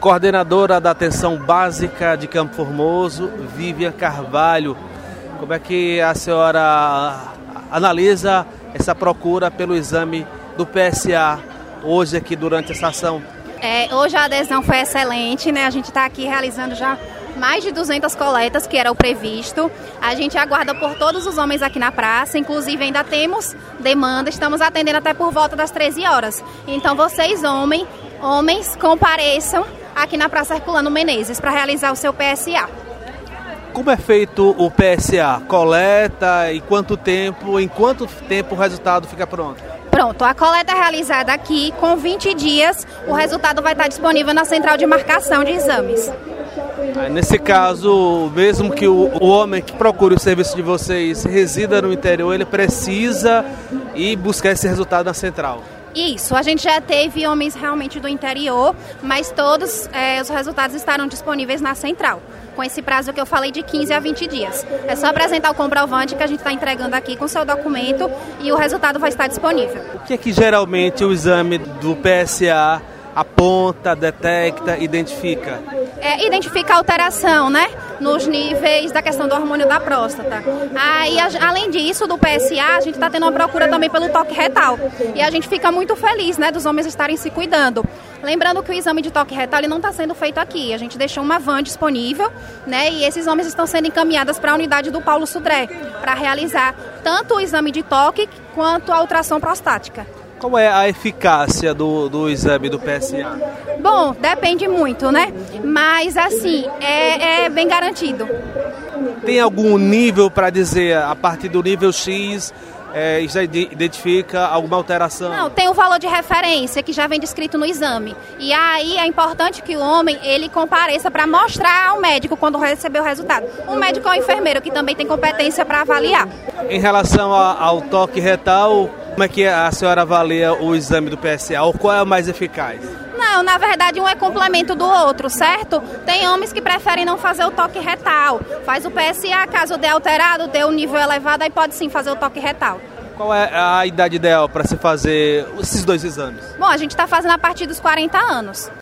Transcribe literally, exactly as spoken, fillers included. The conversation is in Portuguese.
Coordenadora da Atenção Básica de Campo Formoso, Vivian Carvalho. Como é que a senhora analisa essa procura pelo exame do P S A hoje aqui durante essa ação? É, hoje a adesão foi excelente, né? A gente está aqui realizando já mais de duzentas coletas, que era o previsto. A gente aguarda por todos os homens aqui na praça, inclusive ainda temos demanda, estamos atendendo até por volta das treze horas. Então vocês, homem, homens, compareçam aqui na Praça Herculano Menezes para realizar o seu P S A. Como é feito o P S A? Coleta e quanto tempo, em quanto tempo o resultado fica pronto? Pronto, a coleta é realizada aqui, com vinte dias, o resultado vai estar disponível na central de marcação de exames. Nesse caso, mesmo que o, o homem que procure o serviço de vocês resida no interior, ele precisa ir buscar esse resultado na central? Isso, a gente já teve homens realmente do interior, mas todos é, os resultados estarão disponíveis na central, com esse prazo que eu falei de quinze a vinte dias. É só apresentar o comprovante que a gente está entregando aqui com o seu documento e o resultado vai estar disponível. O que é que geralmente o exame do P S A aponta, detecta, identifica? É, identifica a alteração, né, nos níveis da questão do hormônio da próstata. Aí, a, além disso, do P S A, a gente está tendo uma procura também pelo toque retal. E a gente fica muito feliz, né, dos homens estarem se cuidando. Lembrando que o exame de toque retal ele não está sendo feito aqui. A gente deixou uma van disponível, né, e esses homens estão sendo encaminhados para a unidade do Paulo Sudré para realizar tanto o exame de toque quanto a ultrassom prostática. Qual é a eficácia do, do exame do P S A? Bom, depende muito, né? Mas, assim, é, é bem garantido. Tem algum nível para dizer, a partir do nível X, é, já identifica alguma alteração? Não, tem o valor de referência que já vem descrito no exame. E aí é importante que o homem, ele compareça para mostrar ao médico quando receber o resultado. O médico ou o enfermeiro, que também tem competência para avaliar. Em relação a, ao toque retal, como é que a senhora avalia o exame do P S A? Ou qual é o mais eficaz? Não, na verdade um é complemento do outro, certo? Tem homens que preferem não fazer o toque retal. Faz o P S A, caso dê alterado, dê um nível elevado, aí pode sim fazer o toque retal. Qual é a idade ideal para se fazer esses dois exames? Bom, a gente está fazendo a partir dos quarenta anos.